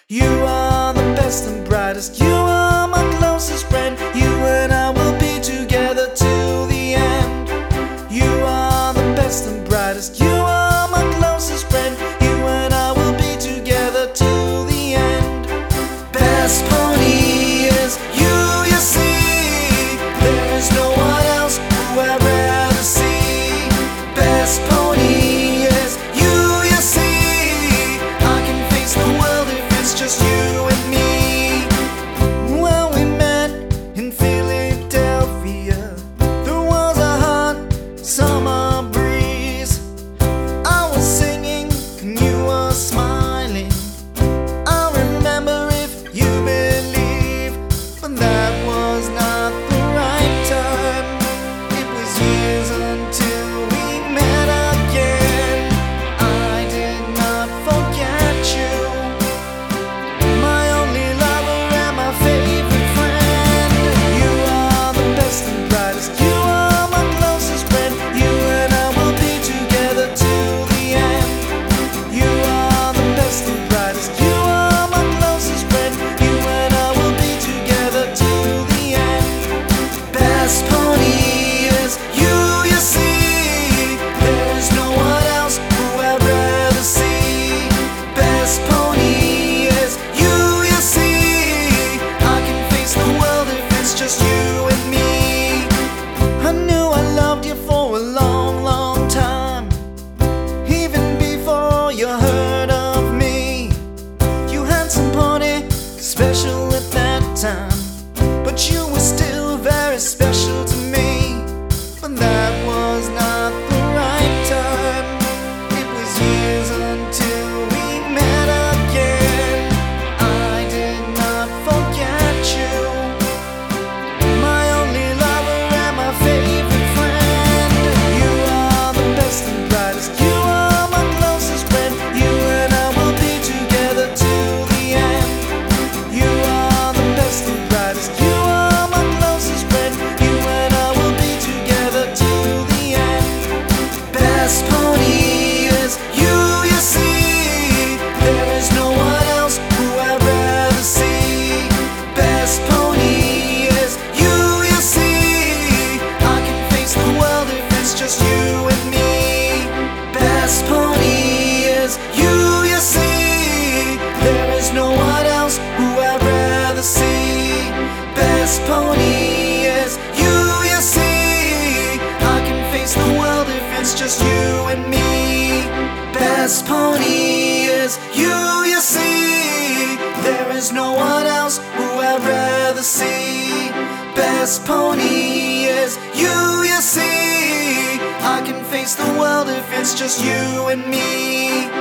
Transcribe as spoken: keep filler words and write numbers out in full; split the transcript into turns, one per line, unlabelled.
You are the best and brightest, you are my closest friend. You and I will be together till the end. You are the best and brightest, you are my closest friend. You and I will be together till the end. Best pony is you, you see. There is no one else who I'd rather see. Best pony is you, you see. I can face the world if it's just you and me. Well, we met in Philadelphia. There was a hot summer breeze. I was singing and you were smiling. I remember if you believe, but that was not the right time. It was years until we met again. I did not forget you, my only lover and my favorite friend. You are the best and brightest, you are my closest friend. You and I will be together till the end. You are the best and brightest, you are my closest friend. You and I will be together till the end. Best pony is you, you see. There is no one else who I'd rather see. Best pony is you, you see. I can face the world if it's just you and me. I knew I loved you for a long, long time, even before you heard of me. You had some pony special at that time, but you were still very special to me. But that was not the right time. It was years until we met again. I did not forget you, my only lover and my favorite friend. You are the best and brightest, you are my closest friend. You and I will be together till the end. You are the best and brightest, you are my closest friend. You and I will be together till the end. Best pony is you, you see. There is no one else who I'd rather see. Best pony is you, you see. I can face the world if it's just you and me. Best pony is you, you see. There is no one else who I'd rather see. Best pony is you, you see. I can face the world if it's just you and me. Best pony is you, you see. There is no one else who I'd rather see. Best pony is you, you see. I can face the world if it's just you and me. Best pony is you, you see. There is no one else who I'd rather see. Best pony is you, you see. I can face the world if it's just you and me. Best pony is you, you see. There is no one else who I'd rather see. Best pony is you, you see. I can face the world if it's just you and me. Best pony is you, you see. There is no one else who I'd rather see. Best pony is you, you see. I can face the world if it's just you and me.